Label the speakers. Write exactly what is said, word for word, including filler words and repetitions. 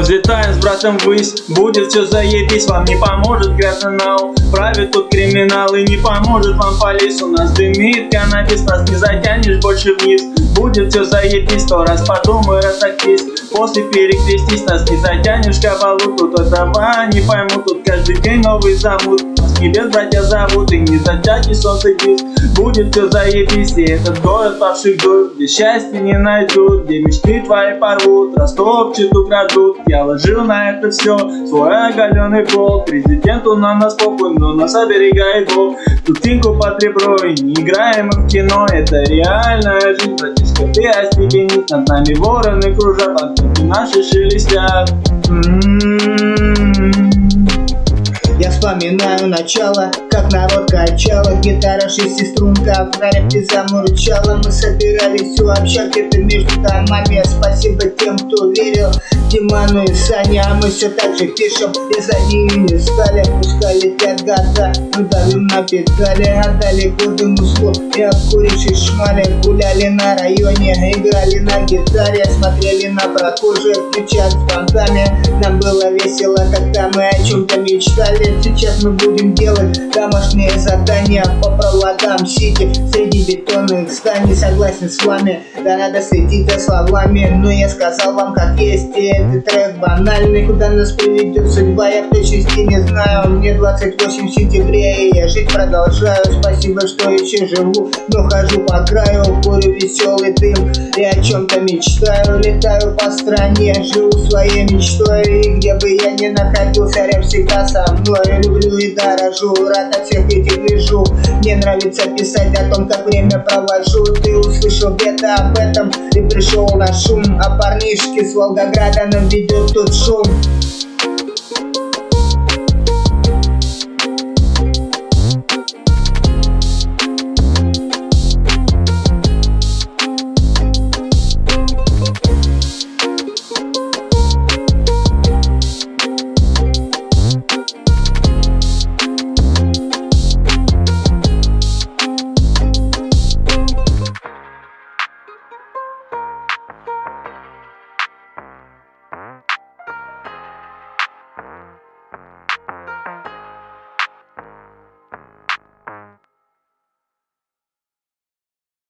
Speaker 1: взлетаем с братом ввысь, будет все заебись. Вам не поможет грязный нау, правит тут криминал. И не поможет вам полис, у нас дымит каннабис. Нас не затянешь больше вниз, будет все заебись. Сто раз подумай, разойтись, после перекрестись. Нас не затянешь кабалу, тут этого не пойму. Тут каждый день новый замут, нас небес братья зовут. И не затянешь солнце диск, будет все заебись. И этот город павших душ, где счастья не найдут, где мечты твои порвут, растопчут, украдут. Я ложил на это все свой оголенный пол. Президенту на нас похуй, но нас оберегает Бог. Тут тинку под ребро и не играем мы в кино. Это реальная жизнь, братишка, ты остепенись. Над нами вороны кружат, банки наши шелестят.
Speaker 2: Я вспоминаю начало, как народ качало, гитара шестиструнка, в рэпе замурчала. Мы собирались у общак где-то между домами. Спасибо тем, кто верил, Диману и Сане. А мы все так же пишем, и за ними не стали. Пускай летят года, мы давим на педали. Отдали годы музлу и обкурившись шмали. Гуляли на районе, играли на гитаре, смотрели на прохожих, кричат с банками. Нам было весело, когда мы о чем-то мечтали. Сейчас мы будем делать домашние задания по проводам сети среди бетонных зданий. Согласен с вами, да надо следить за словами. Но я сказал вам как есть, и этот трек банальный. Куда нас приведет судьба, я в точности не знаю. Мне двадцать восемь в сентябре, и я жить продолжаю. Спасибо, что еще живу, но хожу по краю, курю веселый дым и о чем-то мечтаю. Летаю по стране, живу своей мечтой, и где бы я ни находился, рэп всегда со мной. Люблю и дорожу, рад от всех этих движух. Мне нравится писать о том, как время провожу. Ты услышал где-то об этом и пришел на шум. А парнишки с Волгограда нам ведет тут шум.